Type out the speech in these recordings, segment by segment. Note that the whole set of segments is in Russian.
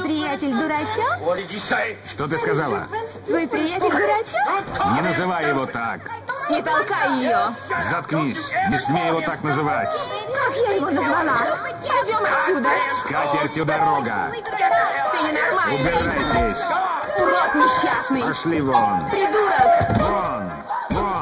приятель дурачок? Что ты сказала? Твой приятель дурачок? Не называй его так. Не толкай ее. Заткнись. Не смей его так называть. Как я его назвала? Пойдем отсюда. С катертью дорога. Ты ненормальный. Убирайтесь. Урод несчастный. Пошли вон. Придурок. Вон. Вон.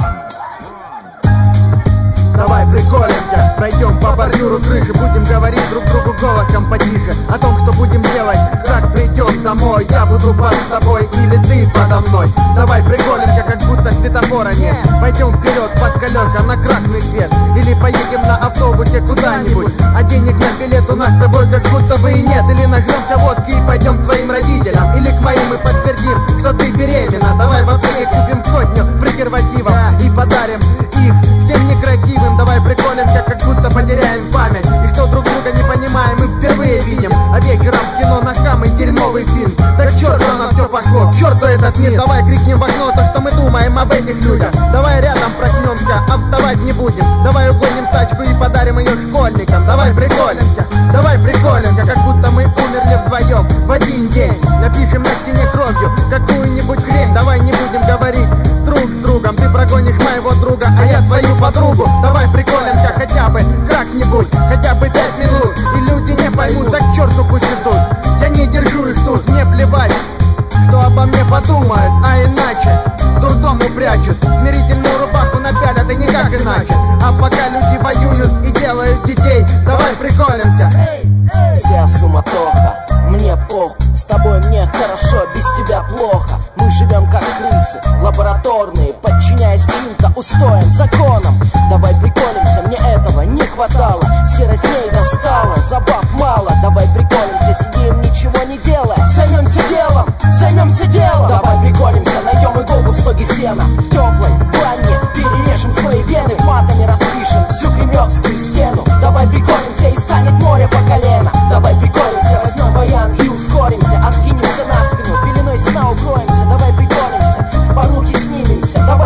Давай приколемся, пройдем по бордюру крыши, будем говорить друг другу голосом потише о том, что будем делать, как придем домой. Я буду под тобой или ты подо мной. Давай приколемся, как будто светофора нет. Пойдем вперед под колеса на красный свет, или поедем на автобусе куда-нибудь, а денег на билет у нас с тобой как будто бы и нет. Или нажмемся водки и пойдем к твоим родителям, или к моим и подтвердим, что ты беременна. Давай в аптеке купим 100 презервативов и подарим их всем некрасивым. Давай приколемся, как будто потеряем память, и что друг друга не понимаем, мы впервые видим. А вечером в кино на самый дерьмовый фильм. Так к черту на все пошло, к черту этот мир. Давай крикнем в окно то, что мы думаем об этих людях. Давай рядом проснемся, а вставать не будем. Давай угоним тачку и подарим ее школьникам. Давай приколемся, как будто мы умерли вдвоем в один день. Напишем на стене кровью какую-нибудь хрень. Давай не будем говорить друг с другом, ты прогонишь моего друга, а я твою подругу. Давай приколемся хотя бы как-нибудь, хотя бы 5 минут, и люди не поймут, так к черту пусть идут. Я не держу их тут, мне плевать, кто обо мне подумает, а иначе дурдому прячут, смирительную рубаху напялят и никак иначе. А пока люди воюют и делают детей, давай приколемся. Вся суматоха, мне пох, с тобой мне хорошо, без тебя плохо. Мы живем как крысы, лабораторные, подчиняясь чьим-то устоям, законам. Давай приколемся, мне этого не хватало. Серость ней достала, забав мало. Давай приколемся, сидим, ничего не делая. Займемся делом. Давай приколемся, найдем иголку в стоге сена. В теплой ванне перережем свои вены, матами распишем всю кремлевскую стену. Давай приколемся, и станет море по колено. Давай приколемся, возьмем баян и ускоримся. Откинемся на спину, пеленой сна укроемся. Давай приколемся, в порухе снимемся. Давай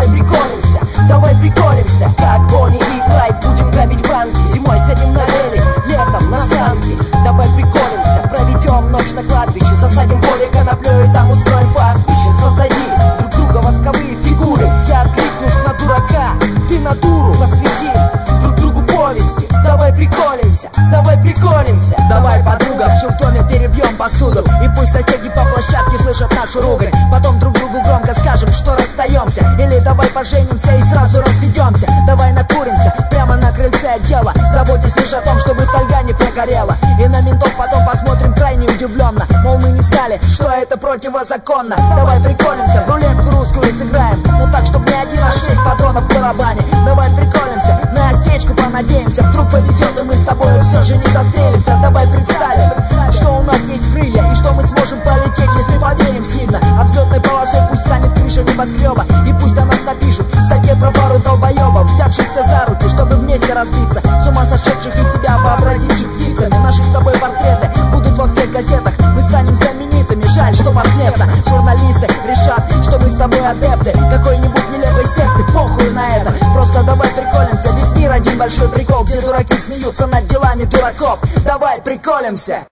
приколемся, как Бонни и Клайд. Будем грабить банки, зимой сядем на велик, летом на санки. Давай приколемся, проведем ночь на кладбище. Засадим поле коноплей и там устроим пастбище. Создади друг друга восковые фигуры. Я откликнусь на дурака, ты на дуру. Посвятим друг другу повести. Давай приколемся. Давай, подруга, все в доме перебьем посуду, и пусть соседи по площадке слышат нашу ругань. Потом друг другу громко скажем, что расстаемся. Или давай поженимся и сразу разведемся. Давай накуримся прямо на крыльце отдела, заботясь лишь о том, чтобы фольга не прогорела. И на ментов потом посмотрим крайне удивленно, мол, мы не знали, что это противозаконно. Давай приколемся, в рулетку русскую сыграем, но так, чтобы не 1, а 6 патронов в барабане. Давай приколемся, на осечку понадеемся, вдруг повезет и мы с тобой все же не застрелимся. Давай представим, что у нас есть крылья, и что мы сможем полететь, если поверим сильно. А взлетной полосой пусть станет крыша небоскреба, и пусть о нас напишут в статье про пару долбоебов, взявшихся за руки, чтобы вместе разбиться, с ума сошедших из себя вообразивших птицами. Наши с тобой портреты будут во всех газетах, мы станем знаменитыми, жаль, что посмертно. Журналисты решат, что мы с тобой адепты какой-нибудь нелепой секты, похуй на это. Просто давай приколемся, весь мир один большой прикол, где дураки смеются над делами дураков. Давай приколемся.